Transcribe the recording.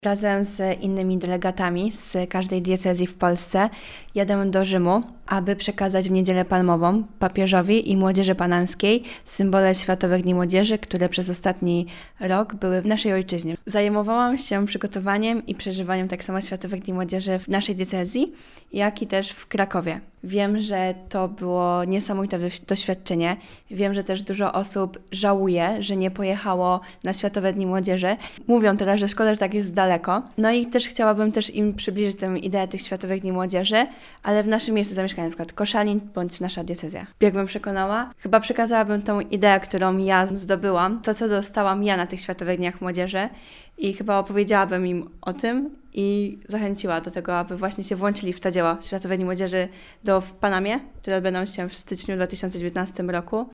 Razem z innymi delegatami z każdej diecezji w Polsce jadę do Rzymu, aby przekazać w Niedzielę Palmową papieżowi i Młodzieży Panamskiej symbole Światowych Dni Młodzieży, które przez ostatni rok były w naszej ojczyźnie. Zajmowałam się przygotowaniem i przeżywaniem tak samo Światowych Dni Młodzieży w naszej diecezji, jak i też w Krakowie. Wiem, że to było niesamowite doświadczenie. Wiem, że też dużo osób żałuje, że nie pojechało na Światowe Dni Młodzieży. Mówią teraz, że szkoda, że tak jest daleko. No i też chciałabym im przybliżyć tę ideę tych Światowych Dni Młodzieży, ale w naszym miejscu zamieszkania, na przykład Koszalin bądź nasza diecezja. Jakbym przekonała, chyba przekazałabym tą ideę, którą ja zdobyłam, to co dostałam ja na tych Światowych Dniach Młodzieży i chyba opowiedziałabym im o tym i zachęciła do tego, aby właśnie się włączyli w to dzieło Światowej Dni Młodzieży w Panamie, które odbędą się w styczniu 2019 roku.